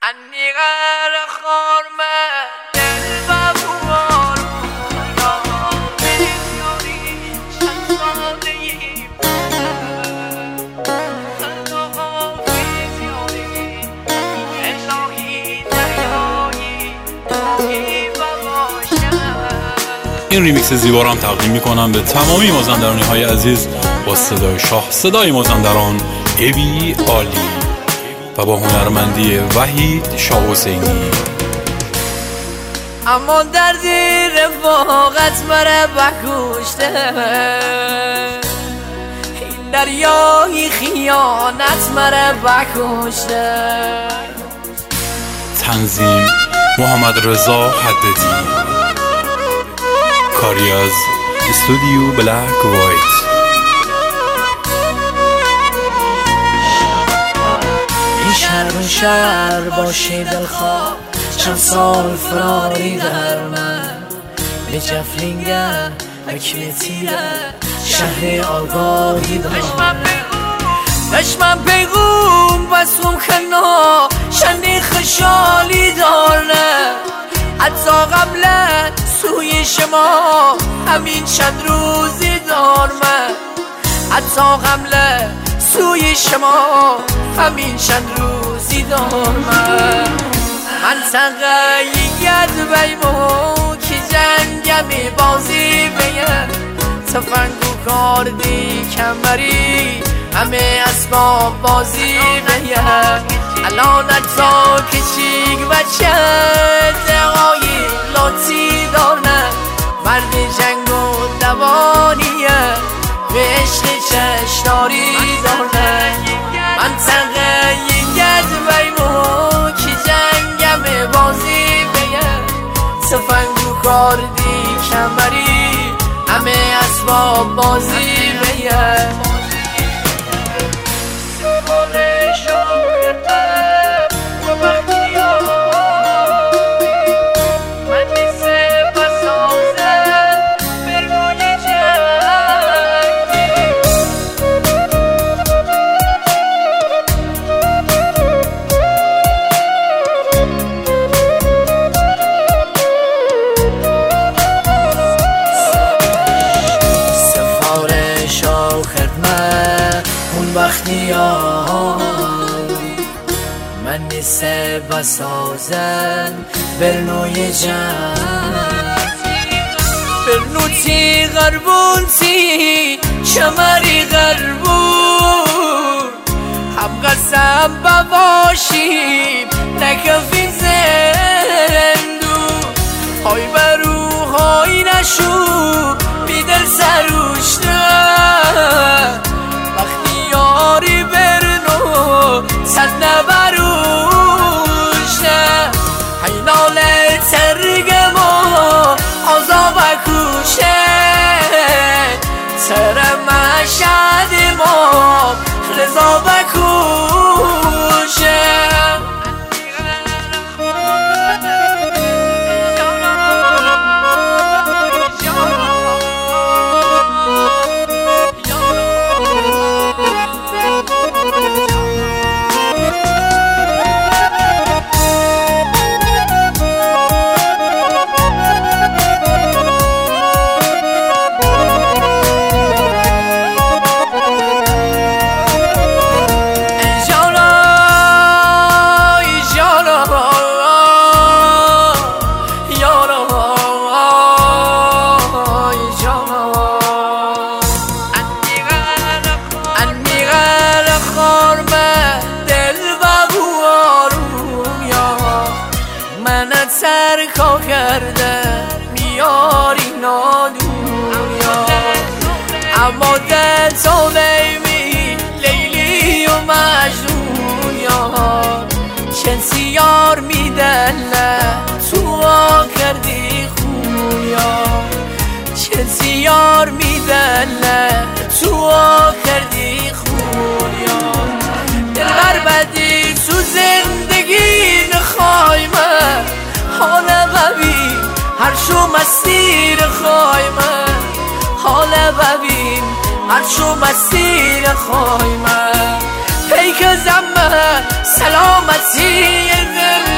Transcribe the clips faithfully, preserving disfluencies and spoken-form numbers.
عني غير خارمه دل و بوارونیا بریزیاری چند ساله ای خدا حافظیاری الهی دریایی توی بباشم. این ریمیکس زیبا رو هم تقدیم میکنم به تمامی مازندرانی های عزیز با صدای شاه، صدای مازندران ابی عالی و با هنرمندی وحید شاه حسینی. اما دردی رفاقت مره بکشته، این دریای خیانت مره بکشته. تنظیم محمد رضا حددی، کاری از استودیو بلک وایت. این شهر شهر باشی دلخواه، چند سال فراری در من به جفلینگر حکم تیره شهر آگاهی دارم. دشمن پیغوم بسوم خنا شنی خشالی دارم، حتی قبل سوی شما همین چند روزی دارم، حتی قبل سوی شما همین چند روزی دارم. منطقه ید بیمو که جنگمی بازی بیم، تفنگو کردی کمری همه اسباب بازی بیم. الان تا کچیک بچه دقایی لاتی دارن، مرد جنگ و دوانیه به عشق چشناری دارن. منطقه ید بیمو که جنگم بازی بیم، تفنگو کردی کمری همه اسباب بازی بیم. وقتی من نیسته بسازن برنوی جن برنوتی غربونتی شمری غربون هم قسم بباشیم نکفی زندون های برو های نشو بیدل سروشته یاری برنو صد نبروشه حینال ترگ ما آزا بکوشه سر مشهد ما رضا بکوشه. سرکا کرده میاری نادونیا، اما دل تو بیمی لیلی و مجنون یار. چنسی یار میدنه تو کردی خون یار، چنسی یار میدنه تو کردی خون یار. دلبر بدی تو زندگی نخوای من حال ببین هر شو مسیر خواهی من، حال ببین هر شو مسیر خواهی من. پیک زمه سلامتی دل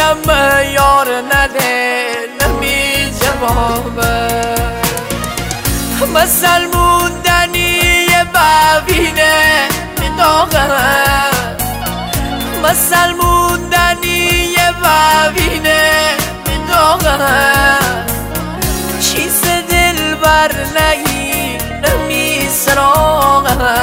بگم یار نده نمی جوابه مثل موندنی ببینه داغه مثل موندنی ببینه داغه چیز دل بر نگیر نمی سراغه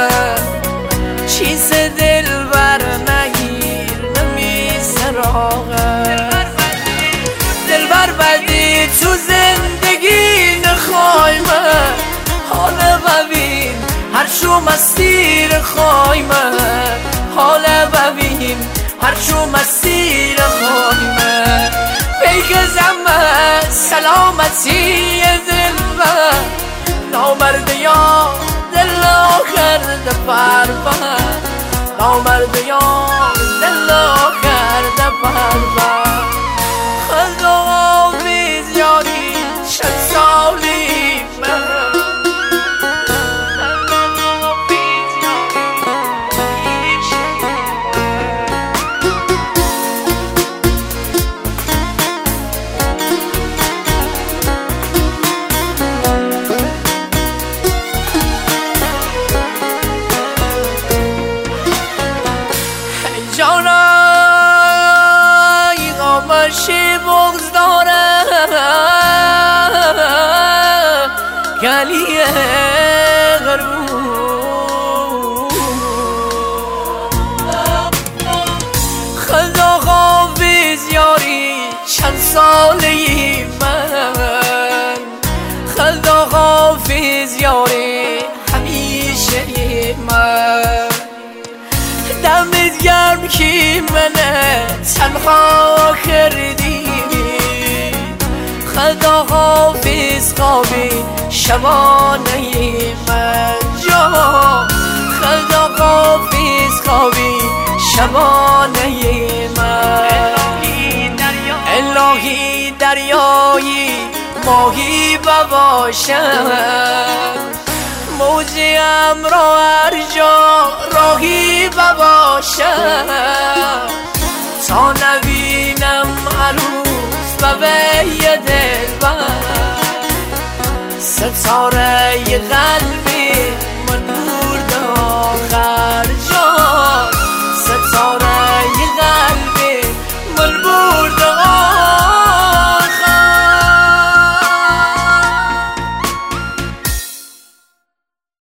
چیز دل بر نگیر نمی سراغه دل بر بدی تو زندگی نخوای من حال ببین هر شو مسیر خوای من حال ببین هر شو مسیر خوای من بگذم سلامتی دل من نامرد یا دل کرده پربر نامرد یا دل کرده پربر خدا بیز یاری شد سالی من جانای غامشی بغز دارم گلیه غربون خدا حافظ یاری چند سالی من خدا حافظ یاری همیشه من دمت گرم که منه تنها کردی خدا حافظ خوابی شبانه من جا خدا حافظ خوابی شبانه من الهی دریایی ماهی بباشم موجی امرا هر جا راهی بباشم تا نبینم عروس ببه دل بر ستاره قلب